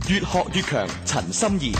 越學越強，陳心怡。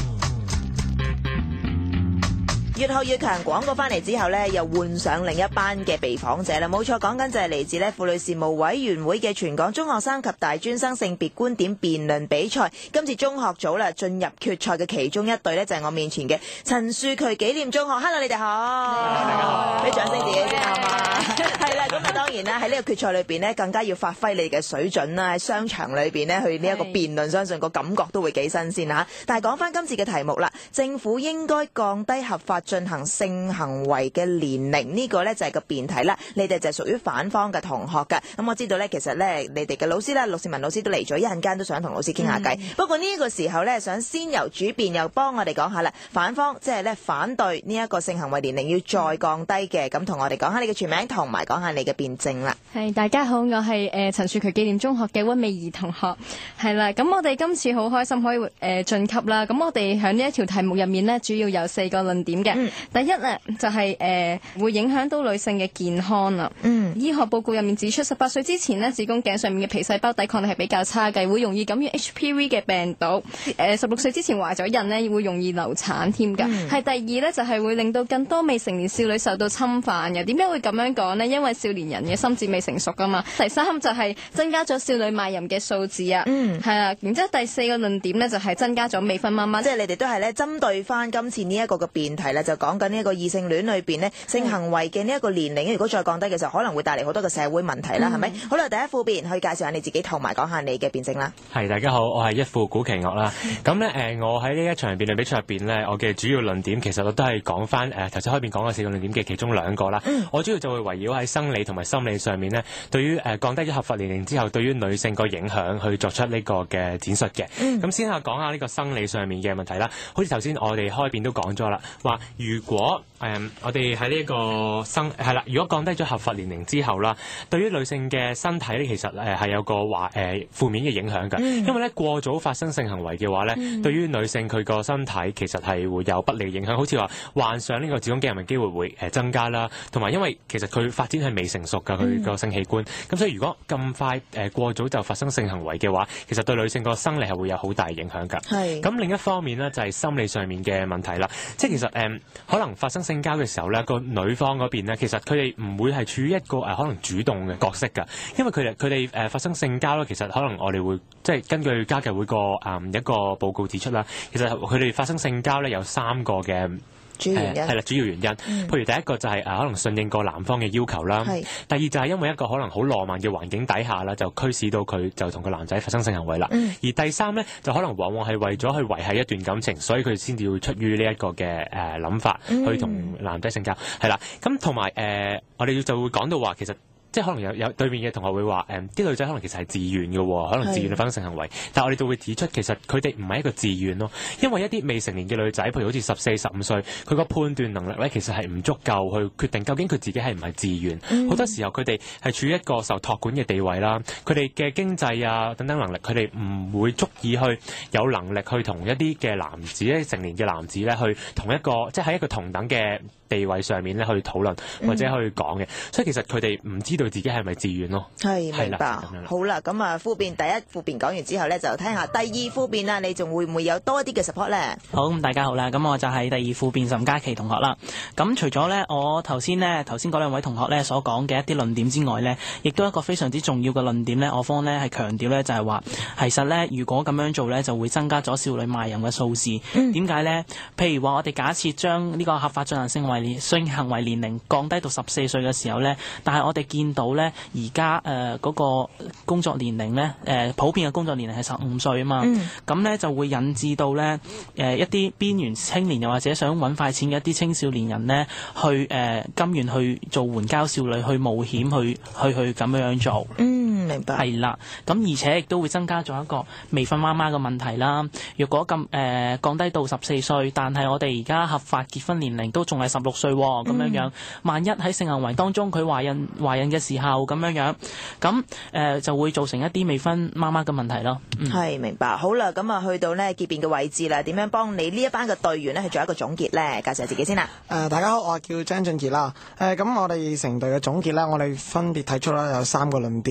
越學越強廣告翻嚟之後呢，又換上另一班嘅被訪者啦。冇錯，講緊就係嚟自呢婦女事務委員會嘅全港中學生及大專生性別觀點辯論比賽。今次中學組啦進入決賽嘅其中一隊呢，就係我面前嘅陳樹渠紀念中學。Hello， 你哋好。大家好。俾掌聲自己先好嘛。係啦，咁啊當然啦，喺呢個決賽裏邊呢，更加要發揮你嘅水準啦。喺商場裏邊呢，去呢一個辯論，相信個感覺都會幾新鮮嚇。但係講翻今次嘅題目啦，政府應該降低合法進行性行為嘅年齡，呢個呢就係個辯題啦。你哋就係屬於反方嘅同學㗎。咁我知道呢，其實呢，你哋嘅老師啦，陸倩文老師都嚟咗，一陣間都想同老師傾下偈。不過呢個時候呢，想先由主辯又幫我哋講下啦。反方即係呢，反對呢一個性行為年齡要再降低嘅，咁同我哋講下你嘅全名同埋講下你嘅辯證啦。 係，大家好，我係陳樹渠紀念中學嘅溫美儀同學。係啦，咁我哋今次好開心可以晉級啦。咁我哋喺呢一條題目入面呢，主要有4個論點嘅。第一呢，就係會影響到女性嘅健康啦。醫學報告入面指出，18歲之前呢，子宮頸上面嘅皮細胞抵抗力係比較差嘅，會容易感染 HPV 嘅病毒。16歲之前懷咗孕呢，會容易流產添㗎。係第二呢，就係會令到更多未成年少女受到侵犯嘅。點解會咁樣講呢？因為少年人嘅心智未成熟㗎嘛。第三就係增加咗少女賣淫嘅數字啊。係啊。然之後第4個論點呢，就係增加咗未婚媽媽。 即係你哋都係咧針對翻今次呢一個嘅辯題咧，就講緊呢一個異性戀裏邊呢，性行為嘅呢一個年齡，如果再降低嘅時候，可能會帶嚟好多嘅社會問題啦，係咪？好啦，第一副辯可以介紹下你自己，同埋講下你嘅辯證啦。 係，大家好，我係一副古奇樂啦。咁咧我喺呢一場辯論比賽入邊呢，我嘅主要論點其實我都係講翻頭先開辯講嘅4個論點嘅其中2個啦。我主要就會圍繞喺生理同埋心理上面呢，對於降低咗合法年齡之後，對於女性個影響去作出呢個嘅展述嘅。咁先講下呢個生理上面嘅問題啦。好似頭先我哋開辯都講咗啦，話如果我哋喺呢一個係啦，如果降低咗合法年齡之後啦，對於女性嘅身體咧，其實係有個負面嘅影響㗎。因為咧過早發生性行為嘅話咧，對於女性佢個身體其實係會有不利影響，好似話患上呢個子宮頸癌嘅機會會增加啦，同埋因為其實佢發展係未成熟㗎，佢個性器官，咁所以如果咁快過早就發生性行為嘅話，其實對女性個生理係會有好大影響㗎。係。咁另一方面呢，就係心理上面嘅問題啦，即係其實可能發生性交嘅時候咧，個女方嗰邊咧，其實佢哋唔會係處於一個可能主動嘅角色㗎，因為佢哋發生性交咧，其實可能我哋會即係根據家計會個一個報告指出啦，其實佢哋發生性交咧有3個嘅主要原因係啦，主要原因。譬如第一個就係可能順應過男方嘅要求啦。第二就係因為一個可能好浪漫嘅環境底下啦，就驅使到佢就同個男仔發生性行為啦。而第三咧，就可能往往係為咗去維繫一段感情，所以佢先至會出於呢一個嘅諗法去同男仔性交。係啦，咁同埋我哋就會講到話其實。即係可能有對面嘅同學會話啲女仔可能其實係自願嘅喎，可能自願去發生性行為，但係我哋就會指出其實佢哋唔係一個自願咯，因為一啲未成年嘅女仔，譬如好似14、15歲，佢個判斷能力咧其實係唔足夠去決定究竟佢自己係唔係自願。好多時候佢哋係處於一個受託管嘅地位啦，佢哋嘅經濟啊等等能力，佢哋唔會足以去有能力去同一啲嘅男子咧，成年嘅男子咧去同一個即係喺一個同等嘅地位上面咧去討論或者去講嘅，所以其實佢哋唔知道自己係咪自願咯。係，明白。 好啦，咁啊副辯第一副辯講完之後咧，就聽下第2副辯啦。你仲會唔會有多啲嘅 support 咧？ 好，咁大家好啦，咁我就係第2副辯岑嘉琪同學啦。咁除咗咧我頭先嗰2位同學咧所講嘅一啲論點之外咧，亦都一個非常之重要嘅論點咧，我方咧係強調咧就係話，其實咧如果咁樣做咧，就會增加咗少女賣淫嘅數字。點解咧？譬如話我哋假設將呢個合法進行性行為年齡降低到14歲嘅時候呢，但係我哋見到呢，而家嗰個工作年齡呢，普遍嘅工作年齡係15歲啊嘛，咁呢就會引致到呢一啲邊緣青年又或者想揾快錢嘅一啲青少年人呢，去甘願去做援交少女，去冒險去咁樣做。 明白。 係啦，咁而且亦都會增加咗一個未婚媽媽嘅問題啦。若果降低到14歲，但係我哋而家合法結婚年齡都仲係16歲喎，咁樣萬一喺性行為當中佢懷孕嘅時候咁樣，咁就會造成一啲未婚媽媽嘅問題咯。 係，明白。好啦，咁啊去到呢結辯嘅位置啦，點樣幫你呢一班嘅隊員呢去做一個總結呢？介紹下自己先啦。 大家好，我叫張俊傑啦。咁我哋成隊嘅總結呢，我哋分別提出啦有3個論點啦。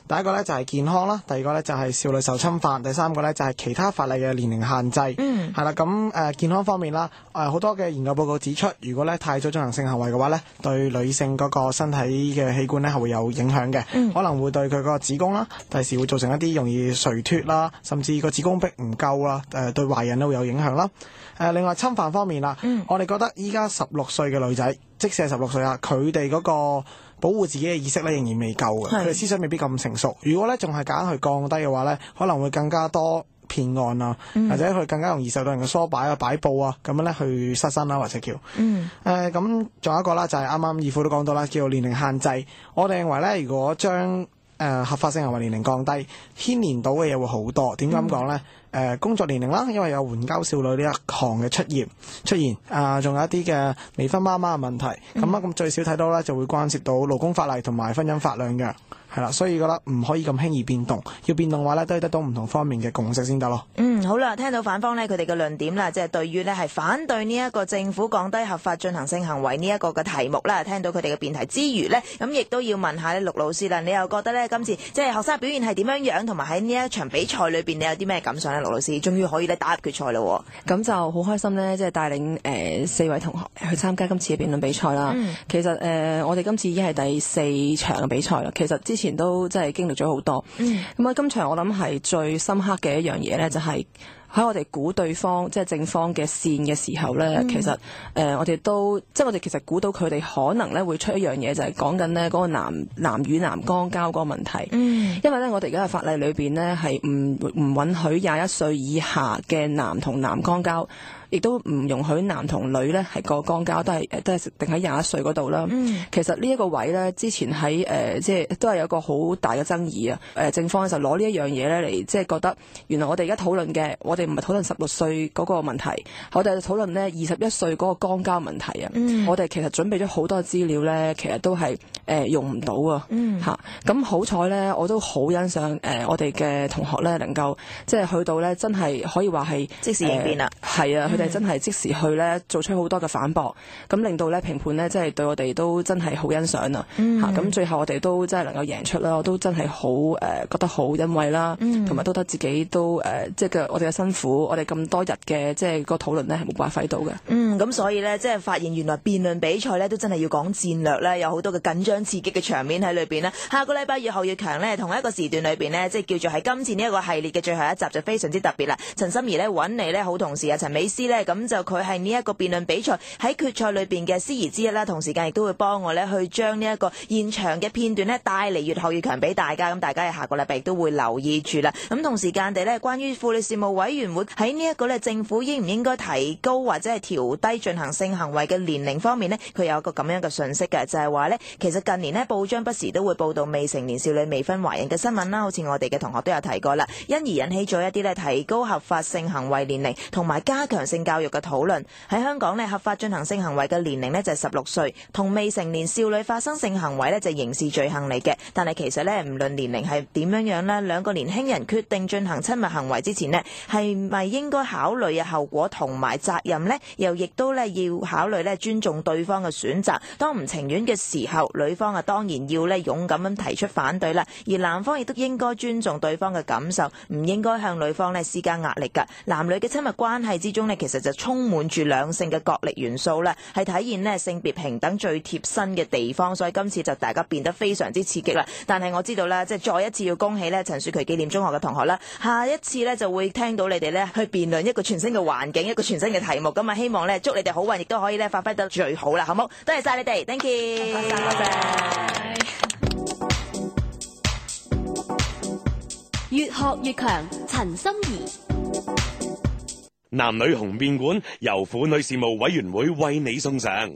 第一個咧就係健康啦，第二個咧就係少女受侵犯，第三個咧就係其他法例嘅年齡限制。係啦，咁健康方面啦，好多嘅研究報告指出，如果咧太早進行性行為嘅話咧，對女性嗰個身體嘅器官咧係會有影響嘅，可能會對佢個子宮啦，第時會造成一啲容易垂脫啦，甚至個子宮壁唔夠啦，對懷孕都會有影響啦。另外侵犯方面啦，我哋覺得依家16歲嘅女仔，即使係16歲啊，佢哋嗰個保護自己嘅意識咧仍然未夠嘅，佢哋思想未必咁成熟。如果咧仲係夾硬去降低嘅話咧，可能會更加多騙案啊，或者佢更加容易受到人嘅唆擺啊、擺佈啊，咁樣咧去失身啦，或者叫咁仲有一個啦，就係啱啱義父都講到啦，叫做年齡限制。我哋認為咧，如果將合法性行為年齡降低，牽連到嘅嘢會好多。點解咁講咧？工作年齡啦，因為有援交少女呢一行嘅出現，仲有一啲嘅未婚媽媽嘅問題。咁最少睇到咧，就會關涉到勞工法例同埋婚姻法兩樣。係啦，所以覺得唔可以咁輕易變動，要變動嘅話咧，都要得到唔同方面嘅共識先得咯。 好啦，聽到反方咧佢哋嘅論點啦，即係對於咧係反對呢一個政府降低合法進行性行為呢一個嘅題目啦。聽到佢哋嘅辯題之餘咧，咁亦都要問下咧陸老師啦，你又覺得咧今次即係學生表現係點樣樣，同埋喺呢一場比賽裏邊你有啲咩感想咧？陸老師終於可以咧打入決賽咯， 咁就好開心咧，即係帶領4位同學去參加今次嘅辯論比賽啦。其實我哋今次已經係第4場嘅比賽啦。其實之前都真係經歷咗好多。咁今場我諗係最深刻嘅一樣嘢咧，就係喺我哋估對方即係正方嘅線嘅時候咧，其實我哋都即係我哋其實估到佢哋可能咧會出一樣嘢，就係講緊咧嗰個男與男肛交嗰個問題。因為咧我哋而家嘅法例裏邊咧係唔允許21歲以下嘅男同男肛交，亦都唔容許男同女咧係個肛交都係定喺21歲嗰度啦。其實呢一個位咧，之前喺即係都係有一個好大嘅爭議啊。正方就攞呢一樣嘢咧嚟，即係覺得原來我哋而家討論嘅，我哋唔係討論16歲嗰個問題，我哋係討論咧21歲嗰個肛交問題啊。我哋其實準備咗好多資料咧，其實都係用唔到啊。咁好彩咧，我都好欣賞我哋嘅同學咧，能夠即係去到咧，真係可以話係即時應變啦。 係啊。佢哋真係即時去咧做出好多嘅反駁，咁令到咧評判咧即係對我哋都真係好欣賞啊！咁最後我哋都真係能夠贏出啦，我都真係好覺得好欣慰啦，同埋都覺得自己都即係我哋嘅辛苦，我哋咁多日嘅即係個討論咧係冇白費到嘅。 咁所以咧即係發現原來辯論比賽咧都真係要講戰略咧，有好多嘅緊張刺激嘅場面喺裏邊啦。下個禮拜越後越強咧，同一個時段裏邊咧，即係叫做喺今次呢一個系列嘅最後一集就非常之特別啦。陳心怡咧揾嚟咧好同事啊陳美詩咧，咁就佢係呢一個辯論比賽喺決賽裏邊嘅司儀之一啦，同時間亦都會幫我咧去將呢一個現場嘅片段咧帶嚟越後越強俾大家，咁大家喺下個禮拜亦都會留意住啦。咁同時間地咧，關於婦女事務委員會喺呢一個咧政府應唔應該提高或者係調低進行性行為嘅年齡方面呢，佢有一個咁樣嘅訊息嘅，就係話呢，其實近年呢報章不時都會報道未成年少女未婚懷孕嘅新聞啦，好似我哋嘅同學都有提過啦，因而引起咗一啲咧提高合法性行為年齡同埋加強性教育嘅討論。喺香港呢，合法進行性行為嘅年齡呢就係16歲，同未成年少女發生性行為呢就係刑事罪行嚟嘅。但係其實呢，唔論年齡係點樣呢，兩個年輕人決定進行親密行為之前呢，係咪應該考慮後果同埋責任呢？又亦都呢要考慮呢尊重對方嘅選擇。當唔情願嘅時候，女方啊當然要呢勇敢咁提出反對啦，而男方亦都應該尊重對方嘅感受，唔應該向女方呢施加壓力㗎。男女嘅親密關係之中呢，其實就充滿住兩性嘅角力元素啦，係體現呢性別平等最貼身嘅地方。所以今次就大家變得非常之刺激啦。但係我知道啦，即係再一次要恭喜呢陳樹渠紀念中學嘅同學啦，下一次呢就會聽到你哋呢去辯論一個全新嘅環境，一個全新嘅題目。咁啊，希望呢祝你哋好運，亦都可以呢發揮得最好啦，好冇？多謝晒你哋 ，thank you， 多謝。 越學越強，陳心怡。 男女雄辯館由婦女事務委員會為你送上。